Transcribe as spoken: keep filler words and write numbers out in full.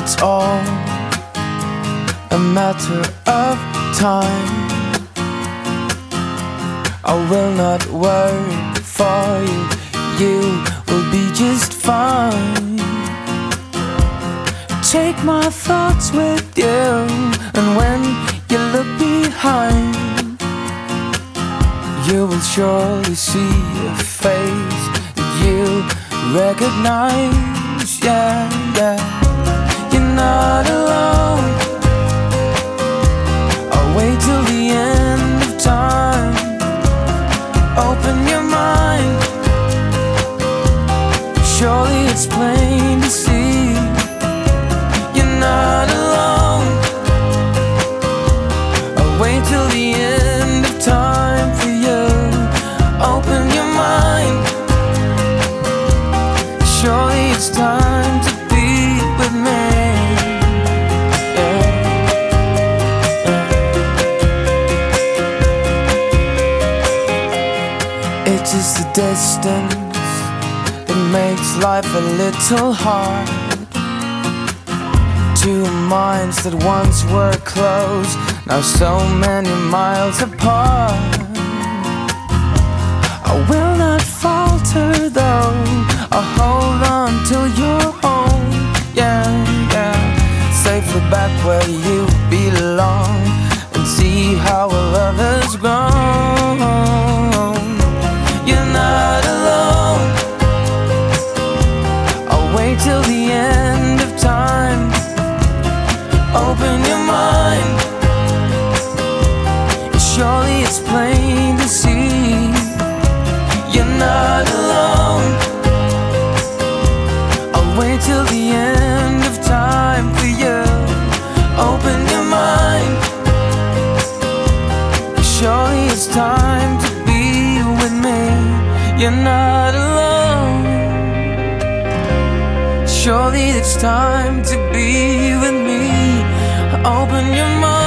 It's all a matter of time. I will not worry for you, you will be just fine. Take my thoughts with you, and when you look behind, you will surely see a face that you recognize. Yeah, yeah. You're not alone. I'll wait till the end of time. Open your mind. Surely it's plain to see. You're not alone. I'll wait till the end of time for you. Open your mind. Surely it's time to be with me. Yeah. Yeah. It is the distance that makes life a little hard. Two minds that once were close, now so many miles apart. I will not falter though, I'll hold on till you're home. Yeah, yeah. Safely back where you belong, and see how our love has grown. You're not alone. I'll wait till the end of time. Open your mind. Surely it's plain to see. You're not alone. I'll wait till the end of time for you. Open your mind. Surely it's time to be with me. You're not alone. Surely it's time to be with me. Open your mind.